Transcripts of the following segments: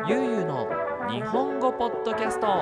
ゆうゆうの日本語ポッドキャスト。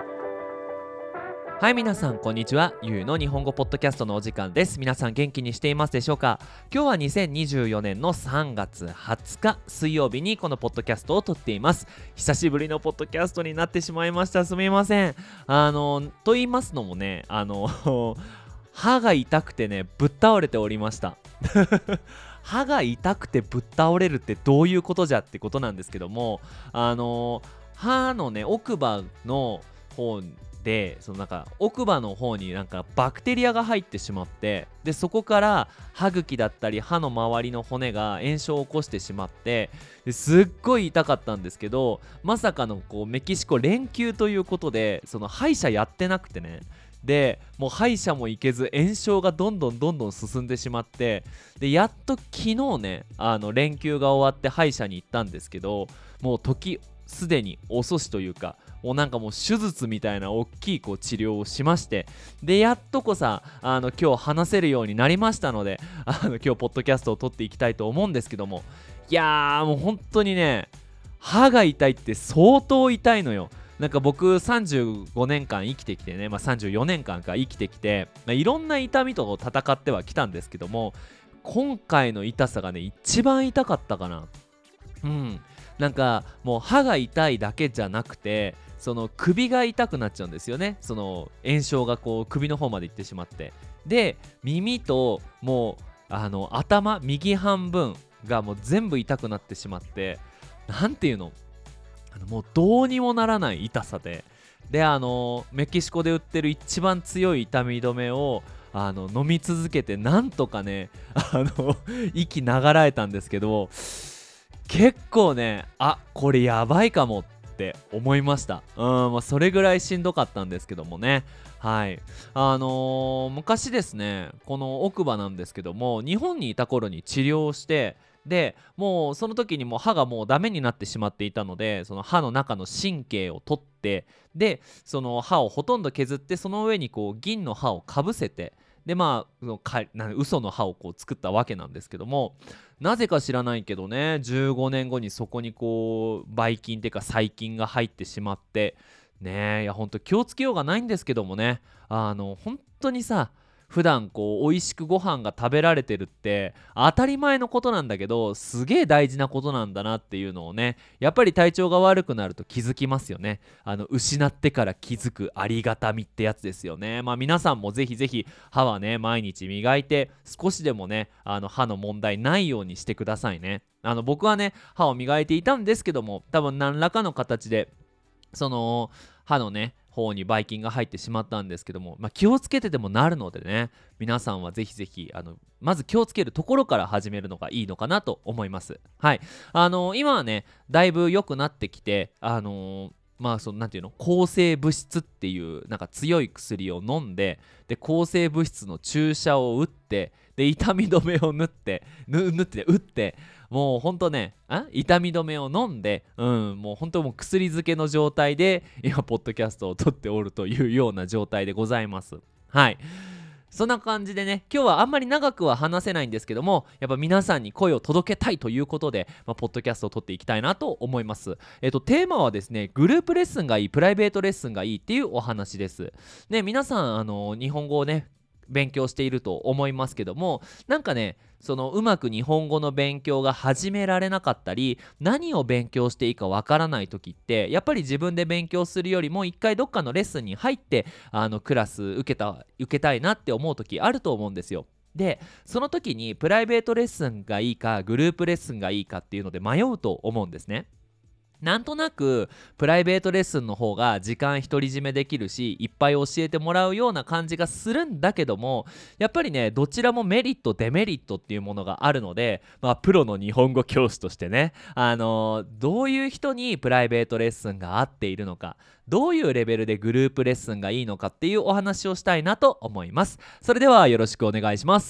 はい、皆さんこんにちは。ゆうの日本語ポッドキャストのお時間です。皆さん元気にしていますでしょうか。今日は2024年の3月20日水曜日にこのポッドキャストを撮っています。久しぶりのポッドキャストになってしまいました。すみません。と言いますのもね、歯が痛くてね、ぶっ倒れておりました歯が痛くてぶっ倒れるってどういうことじゃってことなんですけども、歯のね奥歯の方で、そのなんか奥歯の方になんかバクテリアが入ってしまって、でそこから歯茎だったり歯の周りの骨が炎症を起こしてしまって、ですっごい痛かったんですけど、まさかのメキシコ連休ということで、その歯医者やってなくてね、でもう歯医者も行けず炎症がどんどん進んでしまって、でやっと昨日ね連休が終わって歯医者に行ったんですけど、もう時すでに遅しというか、もうなんかもう手術みたいな大きい治療をしまして、でやっと今日話せるようになりましたので、今日ポッドキャストを撮っていきたいと思うんですけども、いやーもう本当にね、歯が痛いって相当痛いのよ。なんか僕35年間生きてきてね、34年間か生きてきて、いろんな痛みと戦ってはきたんですけども、今回の痛さがね一番痛かったかな。なんかもう歯が痛いだけじゃなくて、その首が痛くなっちゃうんですよね。その炎症が首の方まで行ってしまって、で耳ともう頭右半分がもう全部痛くなってしまって、なんていうの、もうどうにもならない痛さで、メキシコで売ってる一番強い痛み止めを飲み続けて、なんとかね息長らえたんですけど、結構ね、これやばいかもって思いました。それぐらいしんどかったんですけどもね。はい。昔ですね、この奥歯なんですけども、日本にいた頃に治療をして、でもうその時にもう歯がもうダメになってしまっていたので、その歯の中の神経を取って、でその歯をほとんど削って、その上に銀の歯をかぶせて、で嘘の歯を作ったわけなんですけども、なぜか知らないけどね、15年後にそこにばい菌っていうか細菌が入ってしまってね。いやほんと気をつけようがないんですけどもね、本当にさ、普段美味しくご飯が食べられてるって当たり前のことなんだけど、すげえ大事なことなんだなっていうのをね、やっぱり体調が悪くなると気づきますよね。失ってから気づくありがたみってやつですよね。皆さんもぜひぜひ歯はね毎日磨いて、少しでもね歯の問題ないようにしてくださいね。僕はね歯を磨いていたんですけども、多分何らかの形でその歯のね方にばい菌が入ってしまったんですけども、気をつけてでもなるのでね、皆さんはぜひぜひまず気をつけるところから始めるのがいいのかなと思います。はい。今はねだいぶ良くなってきて、なんていうの、抗生物質っていうなんか強い薬を飲んで、で抗生物質の注射を打って、で痛み止めを打って、もうほんとね、痛み止めを飲んで、もうほんともう薬漬けの状態で今ポッドキャストを撮っておるというような状態でございます。はい。そんな感じでね、今日はあんまり長くは話せないんですけども、やっぱ皆さんに声を届けたいということで、ポッドキャストを撮っていきたいなと思います。テーマはですね、グループレッスンがいい、プライベートレッスンがいいっていうお話です。ね、皆さん日本語をね勉強していると思いますけども、なんかねそのうまく日本語の勉強が始められなかったり、何を勉強していいかわからない時って、やっぱり自分で勉強するよりも一回どっかのレッスンに入ってクラス受けたいなって思う時あると思うんですよ。でその時にプライベートレッスンがいいかグループレッスンがいいかっていうので迷うと思うんですね。なんとなくプライベートレッスンの方が時間独り占めできるし、いっぱい教えてもらうような感じがするんだけども、やっぱりねどちらもメリットデメリットっていうものがあるので、プロの日本語教師としてね、どういう人にプライベートレッスンが合っているのか、どういうレベルでグループレッスンがいいのかっていうお話をしたいなと思います。それではよろしくお願いします。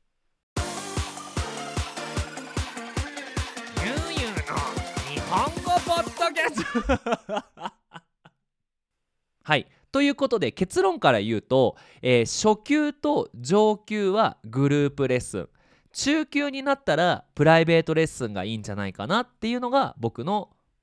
ゆうゆうの日本語ポッドキャストはい、ということで結論から言うと、初級と上級はグループレッスン、中級になったらプライベートレッスンがいいんじゃないかなっていうのが僕の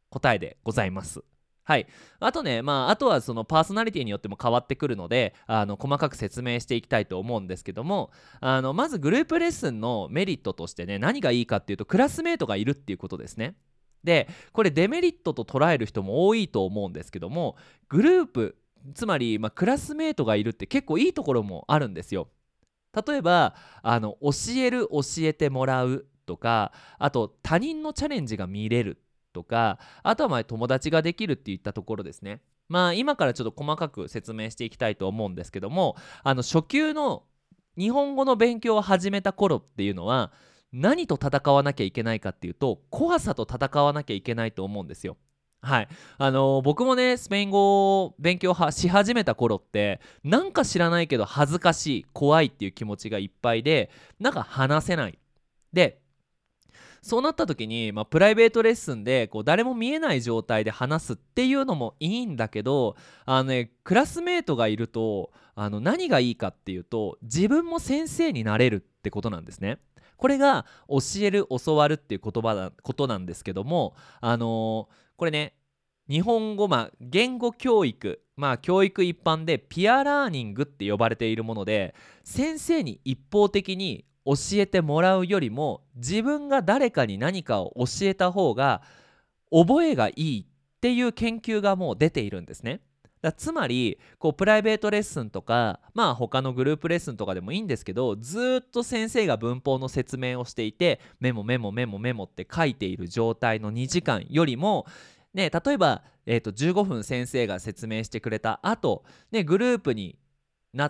答えでございます。はい。あとね、あとはそのパーソナリティによっても変わってくるので、細かく説明していきたいと思うんですけども、まずグループレッスンのメリットとしてね、何がいいかっていうと、クラスメートがいるっていうことですね。で、これデメリットと捉える人も多いと思うんですけども、グループ、つまり、クラスメートがいるって結構いいところもあるんですよ。例えば教える教えてもらうとか、あと他人のチャレンジが見れるとか、あとは友達ができるっていったところですね。今からちょっと細かく説明していきたいと思うんですけども、初級の日本語の勉強を始めた頃っていうのは、何と戦わなきゃいけないかっていうと、怖さと戦わなきゃいけないと思うんですよ。はい。僕もね、スペイン語を勉強し始めた頃って、なんか知らないけど恥ずかしい、怖いっていう気持ちがいっぱいで、なんか話せない。で、そうなった時に、プライベートレッスンで誰も見えない状態で話すっていうのもいいんだけど、クラスメートがいると何がいいかっていうと、自分も先生になれるってことなんですね。これが教える教わるっていうことなんですけども、これね、日本語、言語教育、教育一般でピアラーニングって呼ばれているもので、先生に一方的に教えてもらうよりも、自分が誰かに何かを教えた方が覚えがいいっていう研究がもう出ているんですね。つまりプライベートレッスンとか、他のグループレッスンとかでもいいんですけど、ずっと先生が文法の説明をしていて、メモメモメモメモって書いている状態の2時間よりもね、例えば、15分先生が説明してくれた後、グループになって、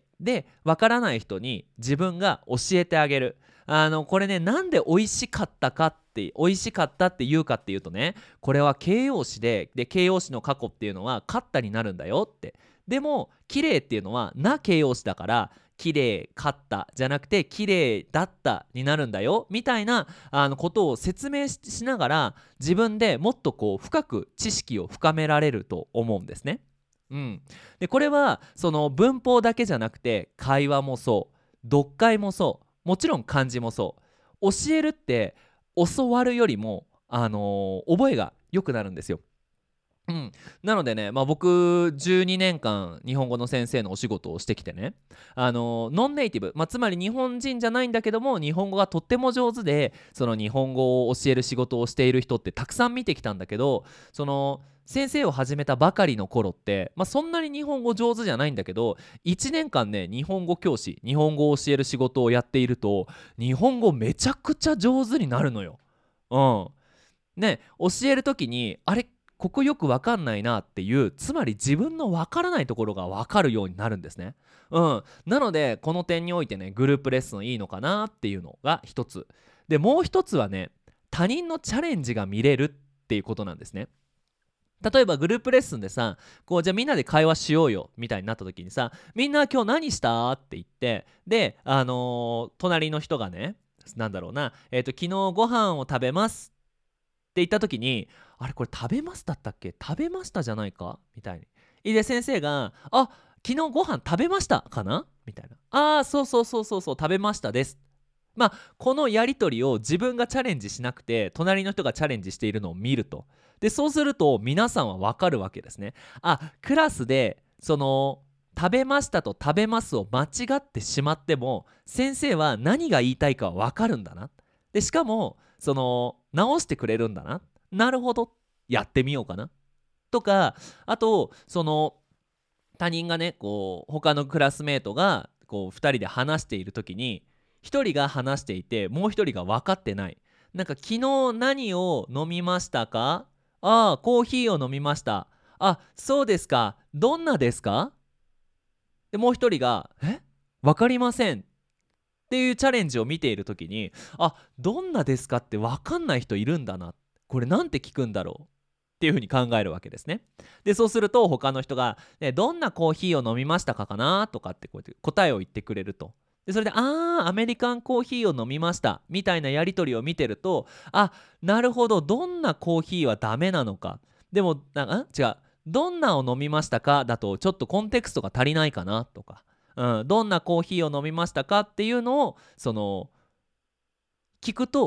でわからない人に自分が教えてあげる。これね、なんで美味しかったって言うかっていうとね、これは形容詞で形容詞の過去っていうのはかったになるんだよって。でも綺麗っていうのはな形容詞だから、綺麗かったじゃなくて綺麗だったになるんだよみたいなことを説明しながら、自分でもっと深く知識を深められると思うんですね。うん、でこれはその文法だけじゃなくて、会話もそう、読解もそう、もちろん漢字もそう。教えるって教わるよりも、覚えが良くなるんですよ。うん、なのでね、僕12年間日本語の先生のお仕事をしてきてね、ノンネイティブ、つまり日本人じゃないんだけども日本語がとっても上手で、その日本語を教える仕事をしている人ってたくさん見てきたんだけど、その先生を始めたばかりの頃って、そんなに日本語上手じゃないんだけど、1年間ね、日本語教師、日本語を教える仕事をやっていると、日本語めちゃくちゃ上手になるのよ。ね、教える時にあれ、ここよく分かんないなっていう、つまり自分の分からないところが分かるようになるんですね。なのでこの点においてね、グループレッスンいいのかなっていうのが一つで、もう一つはね、他人のチャレンジが見れるっていうことなんですね。例えばグループレッスンでさ、じゃあみんなで会話しようよみたいになった時にさ、みんな今日何したって言って、で隣の人がね、なんだろうな、昨日ご飯を食べますって言った時に、あれこれ食べましたったっけ、食べましたじゃないかみたいに。で先生が昨日ご飯食べましたかなみたいな。そうそうそうそうそう、食べましたです。このやり取りを自分がチャレンジしなくて隣の人がチャレンジしているのを見ると、でそうすると皆さんは分かるわけですね。クラスでその食べましたと食べますを間違ってしまっても、先生は何が言いたいかは分かるんだな。でしかも直してくれるんだな、なるほど、やってみようかなとか、あと他人がね、他のクラスメートが2人で話している時に、1人が話していてもう1人が分かってない。なんか昨日何を飲みましたか？コーヒーを飲みました。そうですか、どんなですか？でもう1人が分かりませんっていうチャレンジを見ている時に、どんなですかって分かんない人いるんだな、これなんて聞くんだろうっていうふうに考えるわけですね。でそうすると他の人が、どんなコーヒーを飲みましたかなとかってこうやって答えを言ってくれると。でそれでアメリカンコーヒーを飲みましたみたいなやり取りを見てると、なるほど、どんなコーヒーはダメなのか、でも違う、どんなを飲みましたかだとちょっとコンテクストが足りないかなとか、どんなコーヒーを飲みましたかっていうのを聞くと、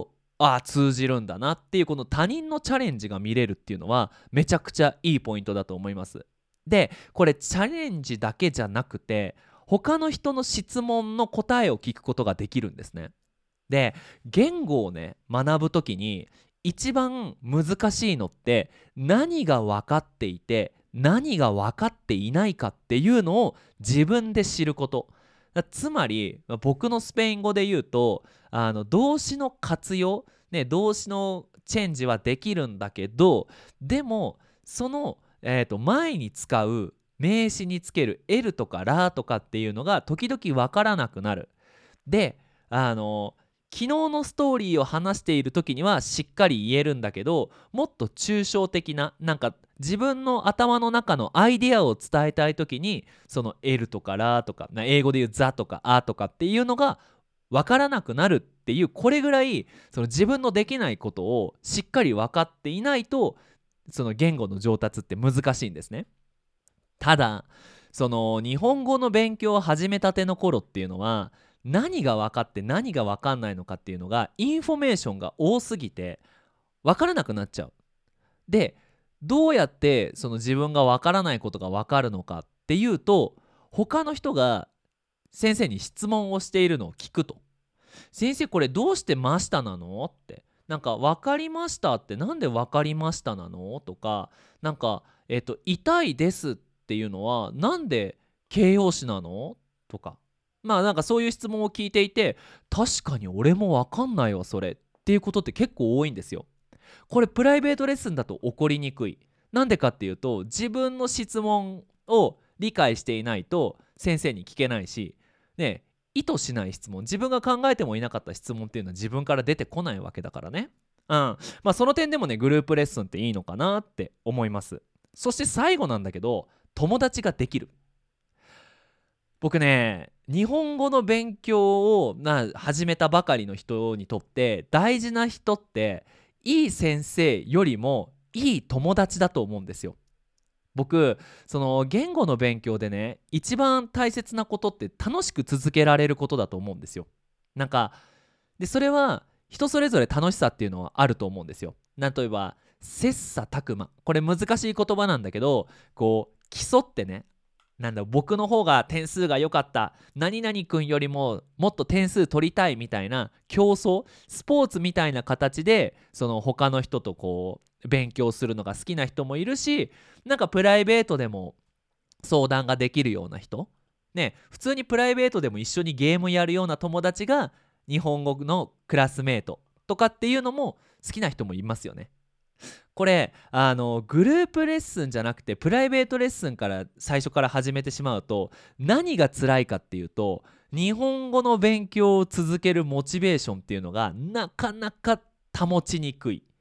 通じるんだなっていうこの他人のチャレンジが見れるっていうのはめちゃくちゃいいポイントだと思います。でこれチャレンジだけじゃなくて他の人の質問の答えを聞くことができるんですね。で言語をね学ぶときに一番難しいのって何が分かっていて何が分かっていないかっていうのを自分で知ること。つまり僕のスペイン語で言うと動詞の活用、ね、動詞のチェンジはできるんだけどでもその、前に使う名詞につける L とかラとかっていうのが時々分からなくなる。で昨日のストーリーを話している時にはしっかり言えるんだけどもっと抽象的ななんか自分の頭の中のアイデアを伝えたい時にその L とかラとか英語で言うザとかアとかっていうのが分からなくなるっていうこれぐらいその自分のできないことをしっかり分かっていないとその言語の上達って難しいんですね。ただその日本語の勉強を始めたての頃っていうのは何が分かって何が分かんないのかっていうのがインフォメーションが多すぎて分からなくなっちゃう。でどうやってその自分が分からないことが分かるのかっていうと他の人が先生に質問をしているのを聞くと、先生これどうしてましたなのってなんか分かりましたってなんで分かりましたなのとかなんか痛いですっていうのはなんで形容詞なのとかなんかそういう質問を聞いていて確かに俺も分かんないわそれっていうことって結構多いんですよ。これプライベートレッスンだと起こりにくい。なんでかっていうと自分の質問を理解していないと先生に聞けないしね、意図しない質問自分が考えてもいなかった質問っていうのは自分から出てこないわけだからね。その点でもねグループレッスンっていいのかなって思います。そして最後なんだけど友達ができる。僕ね日本語の勉強を始めたばかりの人にとって大事な人っていい先生よりもいい友達だと思うんですよ。僕その言語の勉強でね一番大切なことって楽しく続けられることだと思うんですよ。なんかでそれは人それぞれ楽しさっていうのはあると思うんですよ。例えば切磋琢磨、これ難しい言葉なんだけどこう競ってね僕の方が点数が良かった何々君よりももっと点数取りたいみたいな競争スポーツみたいな形でその他の人とこう勉強するのが好きな人もいるしなんかプライベートでも相談ができるような人ね、普通にプライベートでも一緒にゲームやるような友達が日本語のクラスメートとかっていうのも好きな人もいますよね。これグループレッスンじゃなくてプライベートレッスンから最初から始めてしまうと何が辛いかっていうと日本語の勉強を続けるモチベーションっていうのがなかなか保ちにくい。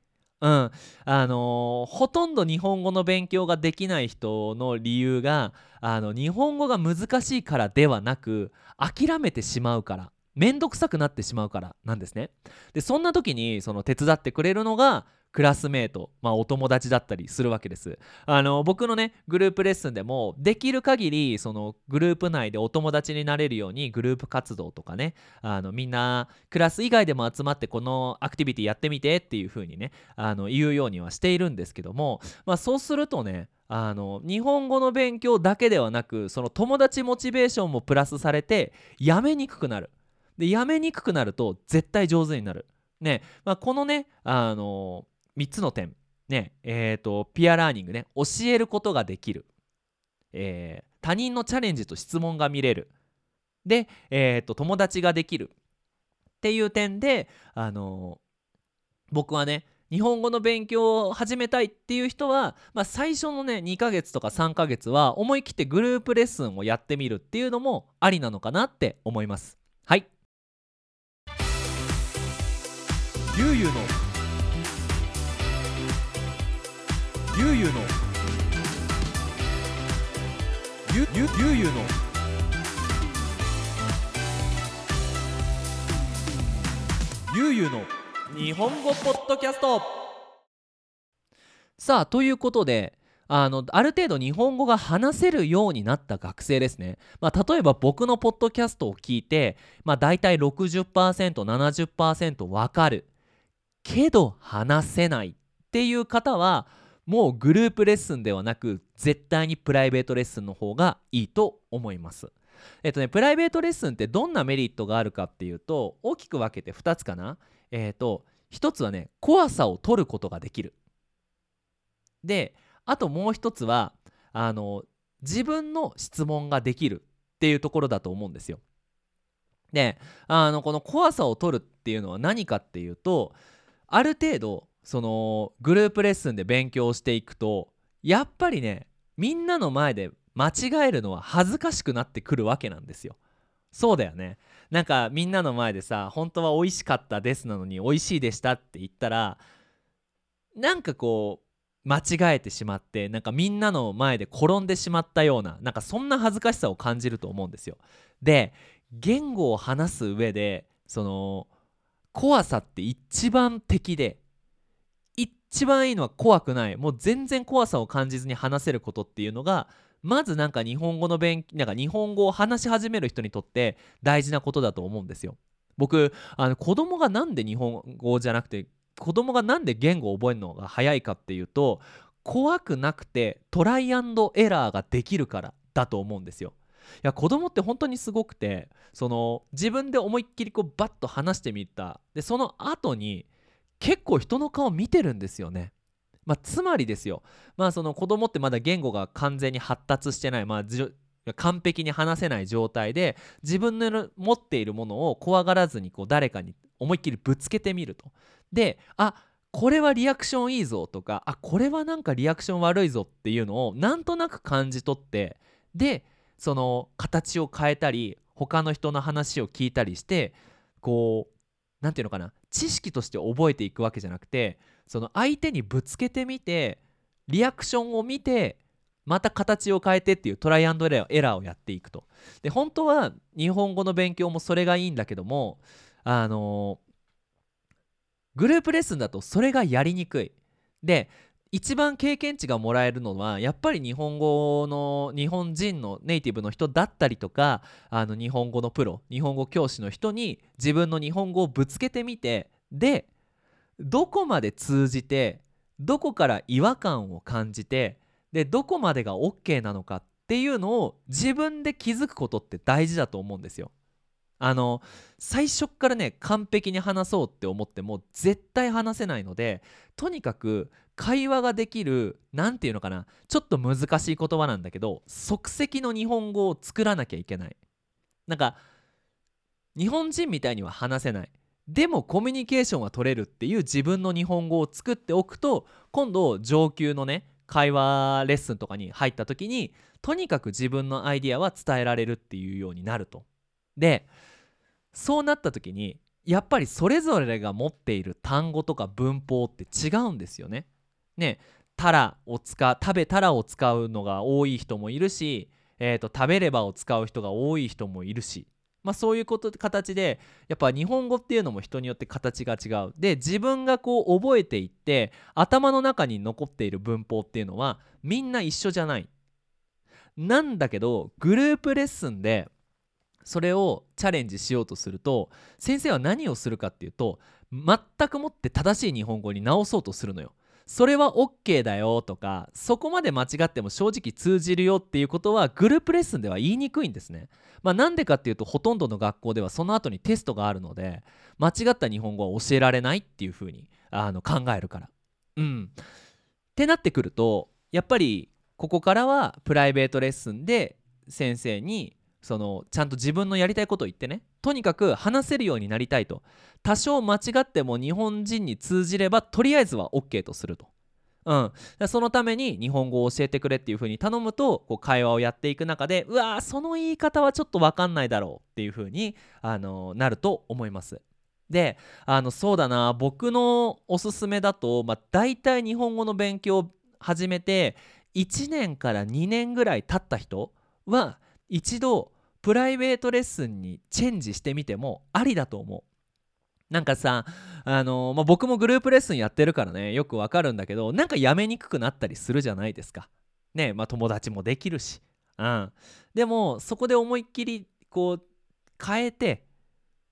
ほとんど日本語の勉強ができない人の理由が日本語が難しいからではなく諦めてしまうからめんどくさくなってしまうからなんですね。でそんな時にその手伝ってくれるのがクラスメート、お友達だったりするわけです。僕のねグループレッスンでもできる限りそのグループ内でお友達になれるようにグループ活動とかねみんなクラス以外でも集まってこのアクティビティやってみてっていう風にね言うようにはしているんですけども、そうするとね日本語の勉強だけではなくその友達モチベーションもプラスされてやめにくくなる。でやめにくくなると絶対上手になるね。このね3つの点ねピアラーニングね教えることができる、他人のチャレンジと質問が見れるで、友達ができるっていう点で僕はね日本語の勉強を始めたいっていう人は、最初のね2ヶ月とか3ヶ月は思い切ってグループレッスンをやってみるっていうのもありなのかなって思います。はい、ゆうゆうのゆうゆうのゆうゆうのゆうゆうの日本語ポッドキャスト。さあということである程度日本語が話せるようになった学生ですね。例えば僕のポッドキャストを聞いて、だいたい 60%、70% 分かるけど話せないっていう方は、もうグループレッスンではなく絶対にプライベートレッスンの方がいいと思います。プライベートレッスンってどんなメリットがあるかっていうと、大きく分けて2つかな。1つはね、怖さを取ることができる。で、あともう1つは自分の質問ができるっていうところだと思うんですよ。で、この怖さを取るっていうのは何かっていうと、ある程度そのグループレッスンで勉強していくと、やっぱりね、みんなの前で間違えるのは恥ずかしくなってくるわけなんですよ。そうだよね。なんかみんなの前でさ、本当は美味しかったですなのに美味しいでしたって言ったら、なんかこう間違えてしまって、なんかみんなの前で転んでしまったような、なんかそんな恥ずかしさを感じると思うんですよ。で、言語を話す上でその怖さって一番敵で、一番いいのは怖くない、もう全然怖さを感じずに話せることっていうのが、まずなんかなんか日本語を話し始める人にとって大事なことだと思うんですよ。僕子供がなんで日本語じゃなくて、子供がなんで言語を覚えるのが早いかっていうと、怖くなくてトライアンドエラーができるからだと思うんですよ。いや、子供って本当にすごくて、その自分で思いっきりこうバッと話してみた。でその後に結構人の顔見てるんですよね。つまりですよ、その子供ってまだ言語が完全に発達してない、完璧に話せない状態で、自分の持っているものを怖がらずにこう誰かに思いっきりぶつけてみると。で、これはリアクションいいぞとか、これはなんかリアクション悪いぞっていうのをなんとなく感じ取って、でその形を変えたり他の人の話を聞いたりして、こうなんていうのかな、知識として覚えていくわけじゃなくて、その相手にぶつけてみて、リアクションを見て、また形を変えてっていうトライアンドエラーをやっていくと。で本当は日本語の勉強もそれがいいんだけども、あのグループレッスンだとそれがやりにくい。で一番経験値がもらえるのはやっぱり日本語の日本人のネイティブの人だったりとか、日本語のプロ、日本語教師の人に自分の日本語をぶつけてみて、でどこまで通じて、どこから違和感を感じて、でどこまでが OK なのかっていうのを自分で気づくことって大事だと思うんですよ。最初っからね完璧に話そうって思っても絶対話せないので、とにかく会話ができる、なんていうのかな、ちょっと難しい言葉なんだけど即席の日本語を作らなきゃいけない。なんか日本人みたいには話せない、でもコミュニケーションは取れるっていう自分の日本語を作っておくと、今度上級のね会話レッスンとかに入った時にとにかく自分のアイディアは伝えられるっていうようになると。でそうなった時にやっぱりそれぞれが持っている単語とか文法って違うんですよね。ね、食べたらを使うのが多い人もいるし、食べればを使う人が多い人もいるし、そういう形でやっぱ日本語っていうのも人によって形が違う。で自分がこう覚えていって頭の中に残っている文法っていうのはみんな一緒じゃない。なんだけどグループレッスンでそれをチャレンジしようとすると、先生は何をするかっていうと、全くもって正しい日本語に直そうとするのよ。それは OK だよとか、そこまで間違っても正直通じるよっていうことはグループレッスンでは言いにくいんですね。なんでかっていうと、ほとんどの学校ではその後にテストがあるので、間違った日本語は教えられないっていう風に考えるから。ってなってくると、やっぱりここからはプライベートレッスンで先生にちゃんと自分のやりたいことを言ってね、とにかく話せるようになりたいと。多少間違っても日本人に通じればとりあえずは OK とすると。そのために日本語を教えてくれっていう風に頼むと、こう会話をやっていく中で、その言い方はちょっと分かんないだろうっていう風になると思います。でそうだな、僕のおすすめだと、だいたい日本語の勉強を始めて1年から2年ぐらい経った人は一度プライベートレッスンにチェンジしてみてもありだと思う。なんかさ、僕もグループレッスンやってるからねよくわかるんだけど、なんかやめにくくなったりするじゃないですかね。友達もできるし、でもそこで思いっきりこう変えて、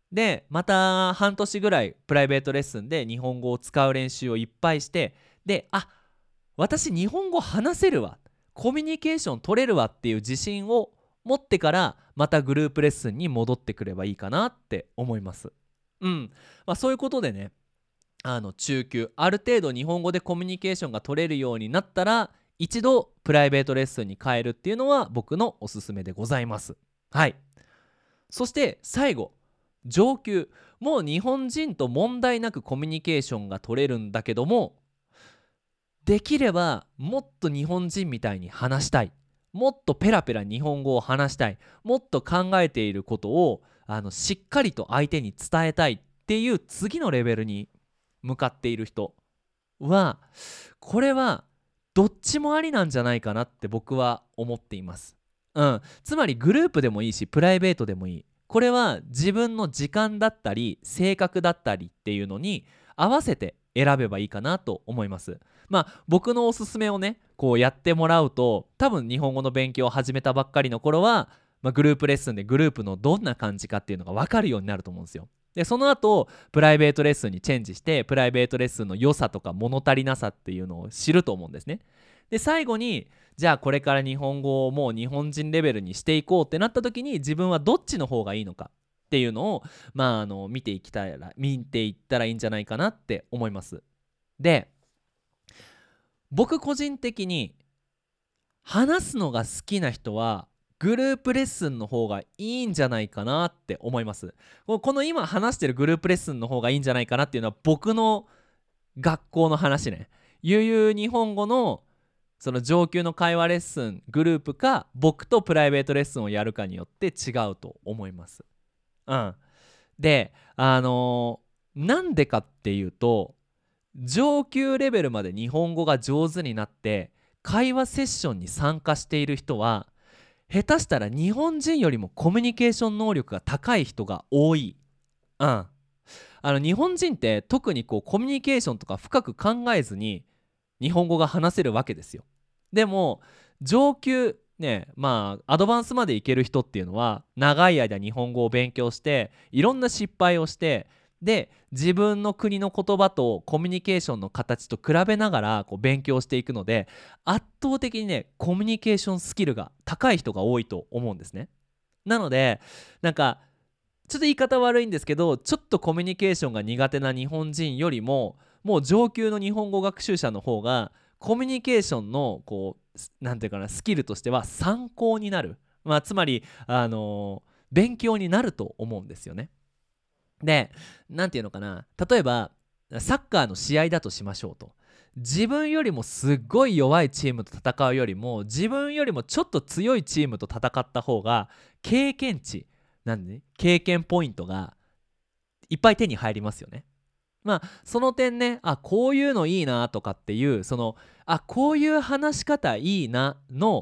でまた半年ぐらいプライベートレッスンで日本語を使う練習をいっぱいして、で私日本語話せるわ、コミュニケーション取れるわっていう自信を持ってからまたグループレッスンに戻ってくればいいかなって思います。そういうことでね、中級ある程度日本語でコミュニケーションが取れるようになったら一度プライベートレッスンに変えるっていうのは僕のおすすめでございます。はい。そして最後、上級。もう日本人と問題なくコミュニケーションが取れるんだけども、できればもっと日本人みたいに話したい、もっとペラペラ日本語を話したい、もっと考えていることをしっかりと相手に伝えたいっていう次のレベルに向かっている人は、これはどっちもありなんじゃないかなって僕は思っています。つまりグループでもいいしプライベートでもいい、これは自分の時間だったり性格だったりっていうのに合わせて選べばいいかなと思います。僕のおすすめをねこうやってもらうと、多分日本語の勉強を始めたばっかりの頃は、グループレッスンでグループのどんな感じかっていうのが分かるようになると思うんですよ。でその後プライベートレッスンにチェンジして、プライベートレッスンの良さとか物足りなさっていうのを知ると思うんですね。で最後にじゃあこれから日本語をもう日本人レベルにしていこうってなった時に、自分はどっちの方がいいのかっていうのを、見ていったらいいんじゃないかなって思います。で僕個人的に話すのが好きな人はグループレッスンの方がいいんじゃないかなって思います。この今話してるグループレッスンの方がいいんじゃないかなっていうのは僕の学校の話ね。ゆう日本語のその上級の会話レッスングループか、僕とプライベートレッスンをやるかによって違うと思います。でなんでかっていうと、上級レベルまで日本語が上手になって会話セッションに参加している人は、下手したら日本人よりもコミュニケーション能力が高い人が多い。日本人って特にコミュニケーションとか深く考えずに日本語が話せるわけですよ。でも上級ね、アドバンスまでいける人っていうのは長い間日本語を勉強していろんな失敗をして、で自分の国の言葉とコミュニケーションの形と比べながら勉強していくので、圧倒的にねコミュニケーションスキルが高い人が多いと思うんですね。なのでちょっと言い方悪いんですけど、ちょっとコミュニケーションが苦手な日本人よりももう上級の日本語学習者の方がコミュニケーションのなんていうかな、スキルとしては参考になる、つまり勉強になると思うんですよね。でなんていうのかな、例えばサッカーの試合だとしましょうと。自分よりもすっごい弱いチームと戦うよりも、自分よりもちょっと強いチームと戦った方が経験値なんで、ね、経験ポイントがいっぱい手に入りますよね。その点ね、こういうのいいなとかっていう、こういう話し方いいなの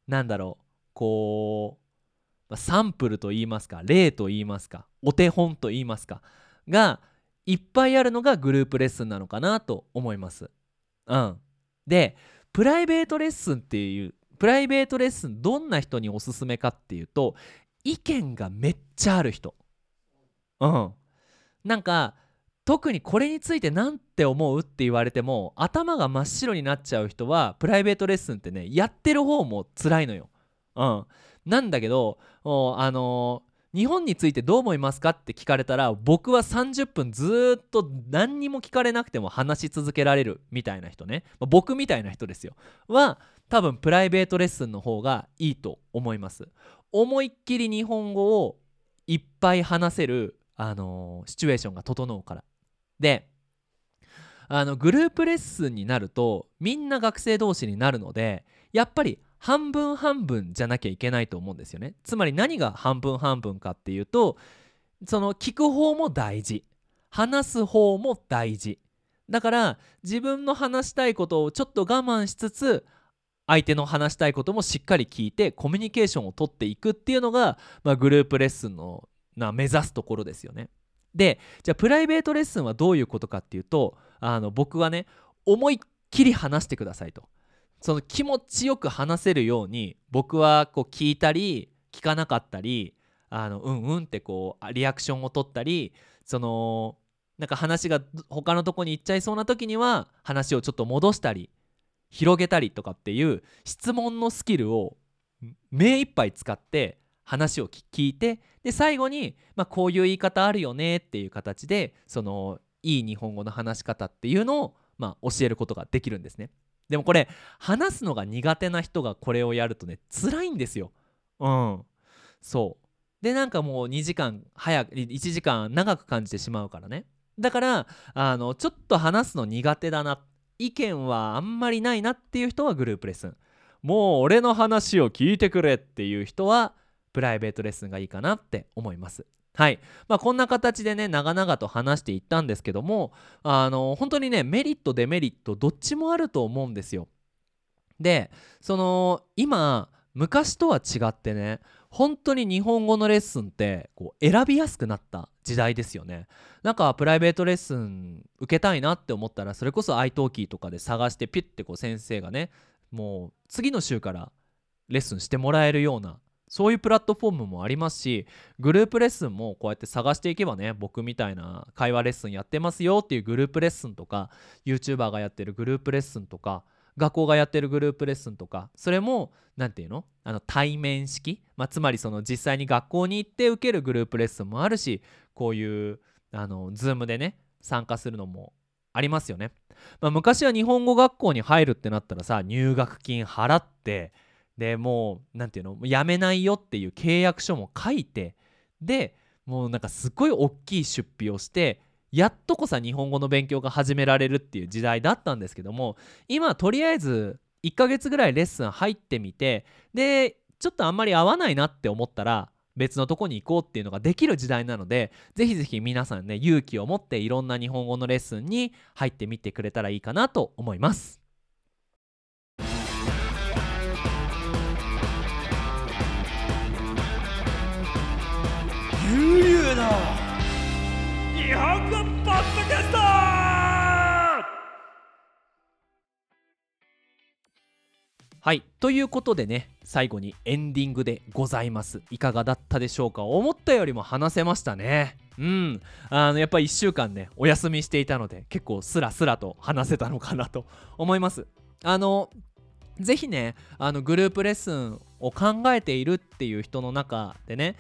サンプルと言いますか、例と言いますか、お手本と言いますかがいっぱいあるのがグループレッスンなのかなと思います。でプライベートレッスンどんな人におすすめかっていうと、意見がめっちゃある人。特にこれについてなんて思うって言われても頭が真っ白になっちゃう人は、プライベートレッスンってねやってる方も辛いのよ。なんだけど日本についてどう思いますかって聞かれたら、僕は30分ずっと何にも聞かれなくても話し続けられるみたいな人ね、僕みたいな人ですよは多分プライベートレッスンの方がいいと思います。思いっきり日本語をいっぱい話せる、シチュエーションが整うから。でグループレッスンになるとみんな学生同士になるので、やっぱり半分半分じゃなきゃいけないと思うんですよね。つまり何が半分半分かっていうと、その聞く方も大事、話す方も大事だから、自分の話したいことをちょっと我慢しつつ相手の話したいこともしっかり聞いてコミュニケーションを取っていくっていうのが、グループレッスンの目指すところですよね。でじゃあプライベートレッスンはどういうことかっていうと、僕はね思いっきり話してくださいと。その気持ちよく話せるように僕は聞いたり聞かなかったりうんうんってこうリアクションを取ったり、なんか話が他のとこに行っちゃいそうな時には話をちょっと戻したり広げたりとかっていう質問のスキルを目いっぱい使って話を聞いて、で最後に、こういう言い方あるよねっていう形でいい日本語の話し方っていうのを、教えることができるんですね。でもこれ話すのが苦手な人がこれをやるとね辛いんですよ。そうでなんかもう2時間早く1時間長く感じてしまうからね。だからちょっと話すの苦手だな、意見はあんまりないなっていう人はグループレッスン、もう俺の話を聞いてくれっていう人はプライベートレッスンがいいかなって思います。はい、こんな形でね長々と話していったんですけども、本当にねメリットデメリットどっちもあると思うんですよ。で今昔とは違ってね、本当に日本語のレッスンってこう選びやすくなった時代ですよね。なんかプライベートレッスン受けたいなって思ったら、それこそ iTalki とかで探してピュッてこう先生がねもう次の週からレッスンしてもらえるような、そういうプラットフォームもありますし、グループレッスンもこうやって探していけばね、僕みたいな会話レッスンやってますよっていうグループレッスンとか、 YouTuber がやってるグループレッスンとか、学校がやってるグループレッスンとか、それもなんていうの、対面式、つまり実際に学校に行って受けるグループレッスンもあるし、こういうZoom でね参加するのもありますよね。昔は日本語学校に入るってなったらさ、入学金払って、でもうなんていうの、やめないよっていう契約書も書いて、でもうなんかすっごい大きい出費をして、やっとこさ日本語の勉強が始められるっていう時代だったんですけども、今とりあえず1ヶ月ぐらいレッスン入ってみて、でちょっとあんまり合わないなって思ったら別のとこに行こうっていうのができる時代なので、ぜひぜひ皆さんね勇気を持っていろんな日本語のレッスンに入ってみてくれたらいいかなと思います。 ゆうゆうの日本語ポッドキャスト。 はい、ということでね、最後にエンディングでございます。いかがだったでしょうか。思ったよりも話せましたね。やっぱり1週間ねお休みしていたので、結構スラスラと話せたのかなと思います。ぜひねグループレッスンを考えているっていう人の中でね、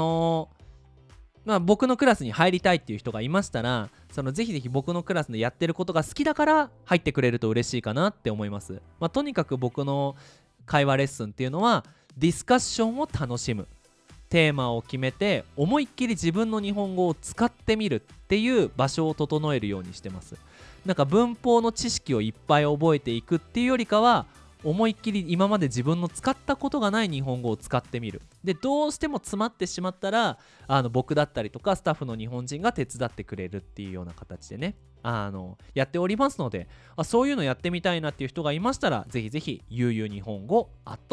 僕のクラスに入りたいっていう人がいましたら、ぜひぜひ僕のクラスでやってることが好きだから入ってくれると嬉しいかなって思います。とにかく僕の会話レッスンっていうのはディスカッションを楽しむ、テーマを決めて思いっきり自分の日本語を使ってみるっていう場所を整えるようにしてます。なんか文法の知識をいっぱい覚えていくっていうよりかは、思いっきり今まで自分の使ったことがない日本語を使ってみる。でどうしても詰まってしまったら僕だったりとかスタッフの日本人が手伝ってくれるっていうような形でねやっておりますので、そういうのやってみたいなっていう人がいましたら、ぜひぜひゆうゆう日本語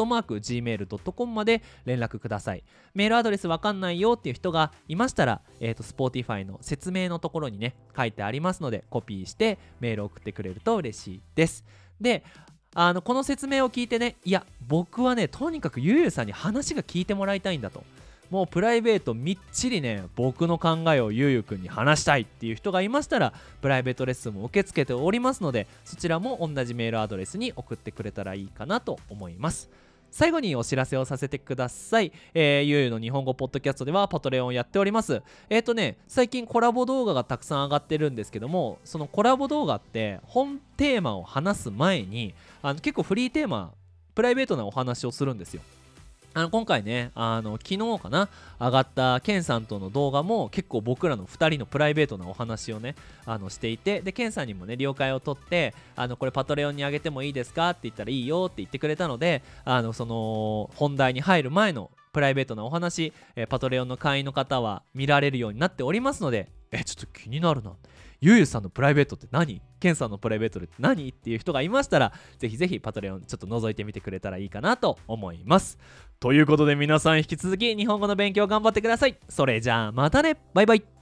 @gmail.com まで連絡ください。メールアドレスわかんないよっていう人がいましたら、Spotify の説明のところにね書いてありますので、コピーしてメールを送ってくれると嬉しいです。でこの説明を聞いてね、いや僕はねとにかくゆうゆうさんに話が聞いてもらいたいんだと、もうプライベートみっちりね僕の考えをゆうゆうくんに話したいっていう人がいましたら、プライベートレッスンも受け付けておりますので、そちらも同じメールアドレスに送ってくれたらいいかなと思います。最後にお知らせをさせてください。ゆうゆうの日本語ポッドキャストではパトレオンをやっております。最近コラボ動画がたくさん上がってるんですけども、そのコラボ動画って本テーマを話す前に結構フリーテーマ、プライベートなお話をするんですよ。今回ね昨日かな上がったケンさんとの動画も結構僕らの2人のプライベートなお話をねしていて、でケンさんにもね了解を取って、これパトレオンにあげてもいいですかって言ったらいいよって言ってくれたので、その本題に入る前のプライベートなお話、パトレオンの会員の方は見られるようになっておりますので、ちょっと気になるな、ゆうゆうさんのプライベートって何、ケンさんのプライベートって何っていう人がいましたら、ぜひぜひパトレオンちょっと覗いてみてくれたらいいかなと思います。ということで皆さん引き続き日本語の勉強頑張ってください。それじゃあまたね、バイバイ。